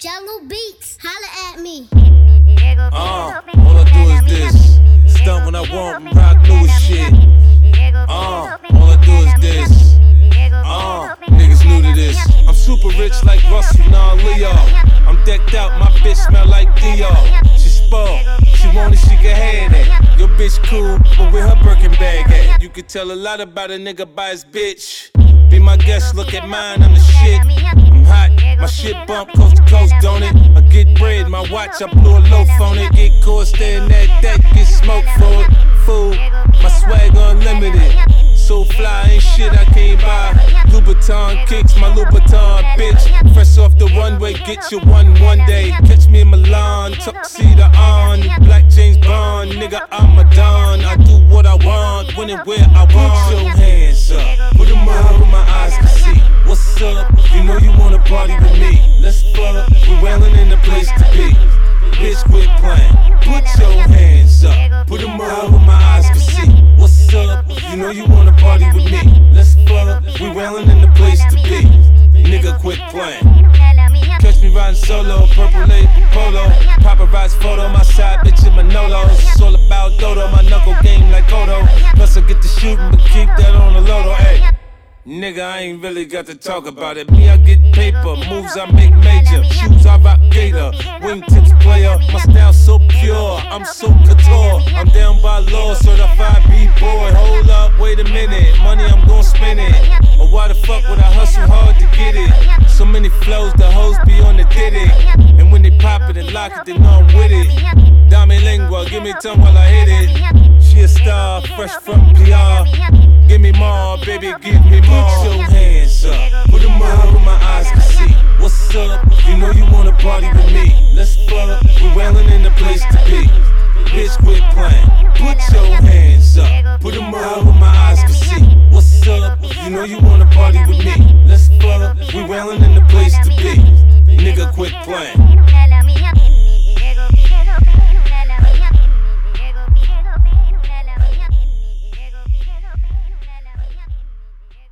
Jello Beats, holla at me. All I do is this. Stunt when I want, rock new shit. All I do is this. Niggas new to this. I'm super rich like Russell, nah Leo. I'm decked out, my bitch smell like Dior. She spoiled, she want it, she can have that. Your bitch cool, but where her Birkin bag at? You can tell a lot about a nigga by his bitch. Be my guest, look at mine, I'm the shit. I'm hot, my shit bump coast to coast, don't it? I get bread, my watch, I blew a loaf on it. Get caught staring at that, get smoke for it. Food, my swag unlimited. So fly, ain't shit I can't buy. Louboutin kicks, my Louboutin bitch. Fresh off the runway, get you one day. Catch me in Milan, tuxedo on. Black James Bond, nigga, I'm a don. I do what I want, when and where I want. Put your hands up, put them up where my eyes can see. What's up? You know you wanna party with me. Let's fuck, we're wailing in the place to be. Bitch, quit playing. Put your hands up, put them up where my eyes can see. What's up? You know you wanna party with me. Let's fuck, we wailing in the place to be. Nigga, quit playing. Catch me riding solo, purple label polo. Paparazzi photo, my side bitch in Manolos. It's all about Dodo, my knuckle game like Odo. Plus I get to shooting, but keep that on the lodo, ayy. Nigga, I ain't really got to talk about it. Me, I get paper, moves I make major. Shoes I rock gator, wingtips player. My style so pure, I'm so couture. I'm down by law, certified B-boy. Hold up, wait a minute, money I'm gon' spend it. Or why the fuck would I hustle hard to get it? So many flows, the hoes be on the diddy. And when they pop it and lock it, they know I'm with it. Dame lingua, give me tongue while I hit it. She a star, fresh from PR. Give me more, baby, give me more. Put your hands up, put them up where my eyes can see. What's up? You know you wanna party with me. Let's fuck, we're wailing in the place to be. Bitch, quit playing. Put your hands up, put them up where my eyes can see. What's up? You know you wanna